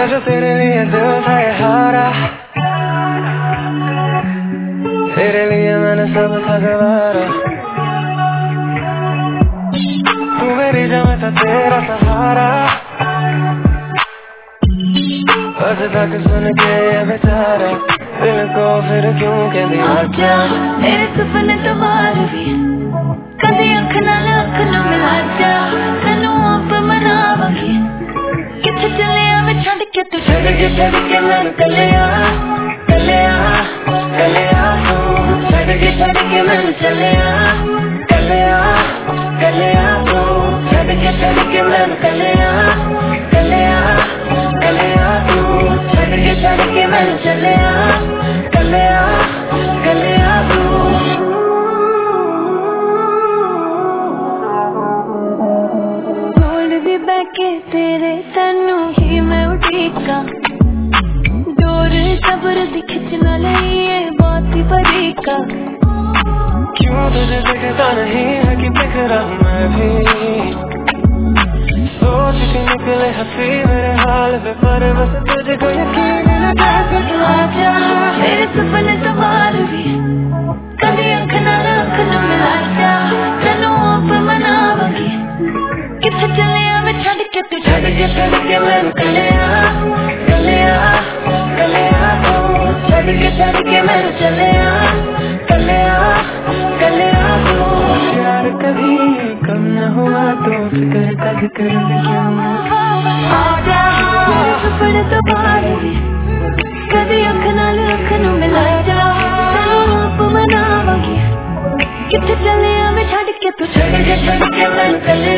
जो तेरे लिए दिल था ये हारा, तेरे लिए मैंने सब था गवारा। तू मेरी जान था तेरा सहारा, बस तक सुन के ये बेचारा दिल को फिर क्यों कहती आजा। मेरे सपने तो बार भी कभी अख नाल अख न मिला जा, तेनू आप मनावांगी किथे चले आ मैं छड़ के तू छड़ के मैनू कलिया कलिया कलिया तू छड़ के मैनू चलिया कलिया कलिया तू छड़ के मैनू कलिया कलिया कलिया तू छड़ के मैनू चलिया कलिया कलिया तू। मोड़ भी बैके तेरे तैनू ही मैं उठीका, डोर सब्र दी खिंचना लईए बहुत ही बरीका। क्यों तुझे दिखता नहीं है कि बिखरा हूँ मैं भी, सोच के निकले हंसी मेरे हाल पे पर बस तुझको यकीन न था कुछ आजा। मेरे सपने तो बार भी कभी अख नाल अख न मिला जा, तेनू आप मनावांगी किथे चले आ मैं छड़ के तू छड़ के मैनू कलिया कलिया कलिया तू छड़ के मैनू चलिया कलिया कलिया तू। प्यार कभी कम न हुआ तो फिक्र कद कर क्यों आजा। मेरे सपने तो बार भी कभी अख नाल अख न मिला जा, तेनू आप मनावांगी किथे चले आ मैं छड़ के तू छड़ के मैनू कलिया